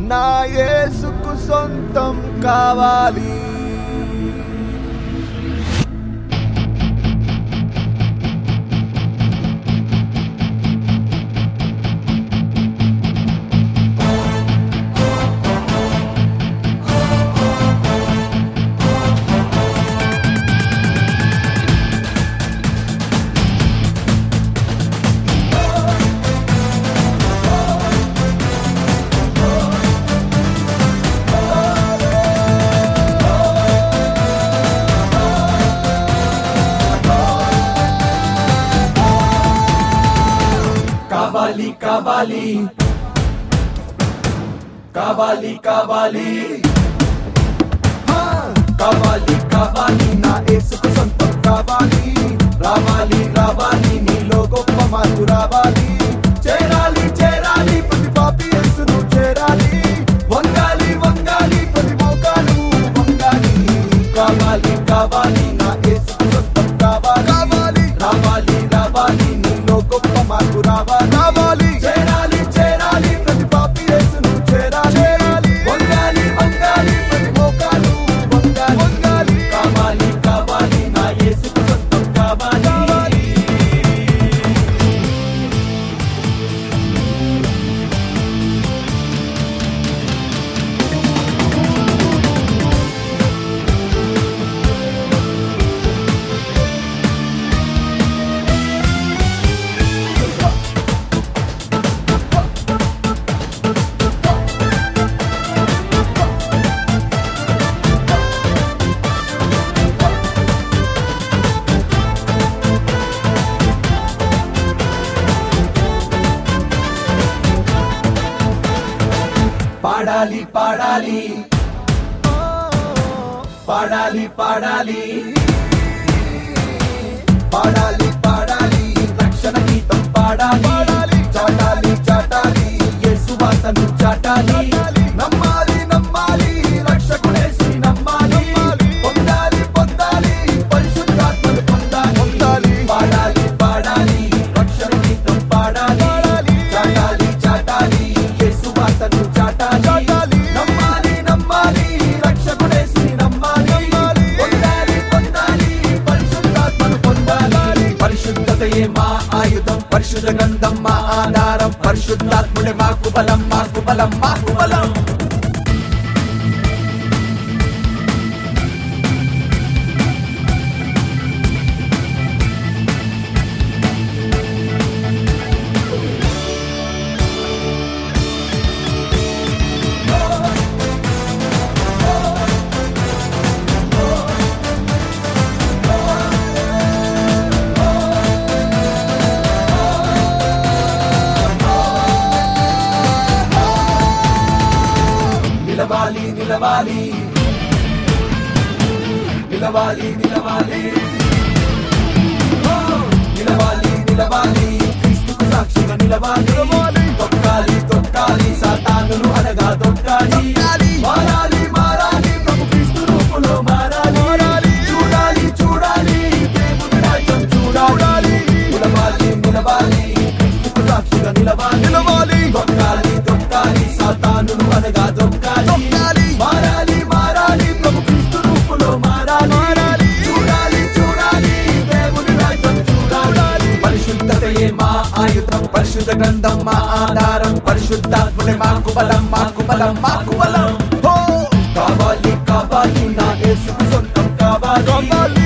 నా యేసుకు సొంతం కావాలి. కావాలి కావాలి కావాలి కావాలి కావాలి కావాలి నా యేసుకు సొంతం కావాలి. రావాలి రావాలి నీలో గొప్ప మార్పు రావాలి. చేరాలి చేరాలి ప్రతి పాపి యేసును చేరాలి. వంగాలి వంగాలి ప్రతి మోకాలు వంగాలి. కావాలి కావాలి నా యేసుకు సొంతం కావాలి. రావాలి రావాలి నీలో గొప్ప మార్పు రావాలి. చేరాలి చేరాలి ప్రతి పాపి యేసును చేరాలి. వంగాలి వంగాలి ప్రతి మోకాలు వంగాలి. కావాలి కావాలి నా యేసుకు సొంతం కావాలి. పాడాలి పాడాలి పాడాలి పాడాలి పాడాలి పాడాలి రక్షణ గీతం పాడాలి. చాటాలి చాటాలి యేసు వార్తను చాటాలి. నమ్మాలి నమ్మాలి రక్షకుడేసి నమ్మాలి. పొందాలి పొందాలి పరిశుద్ధాత్మను పొందాలి. పాడాలి పాడాలి రక్షణ గీతం పాడాలి. చాటాలి చాటాలి యేసు వార్తను చాటాలి. నమ్మాలి నమ్మాలి రక్షకుడేసి నమ్మాలి. పొందాలి పొందాలి పరిశుద్ధాత్మను పొందాలి. పరిశుద్ధతయే మా ఆయుధం, పరిశుద్ధ గ్రంథం మా ఆధారం. పరిశుద్ధాత్ముడే మాకు బలం, మాకు బలం, మాకు బలం. నిలవాలి నిలవాలి నిలవాలి నిలవాలి నిలవాలి నిలవాలి క్రీస్తుకు సాక్షిగా నిలవాలి. తొక్కాలి తొక్కాలి సాతానును అనగా తొక్కాలి. మారాలి మారాలి ప్రభు క్రీస్తు రూపులో మారాలి. చూడాలి చూడాలి దేవుని రాజ్యం చూడాలి. నిలవాలి నిలవాలి క్రీస్తుకు సాక్షిగా నిలవాలి. తొక్కాలి తొక్కాలి సాతానును అనగా తొక్కాలి. మారాలి మారాలి ప్రభు క్రీస్తు రూపులో మారాలి. చూడాలి చూడాలి దేవుని రాజ్యం చూడాలి. పరిశుద్ధతయే మా ఆయుధం, పరిశుద్ధ గ్రంథం మా ఆధారం. పరిశుద్ధాత్ముడే మాకు బలం, మాకు బలం, మాకు బలం. కావాలి కావాలి నా యేసుకు సొంతం కావాలి.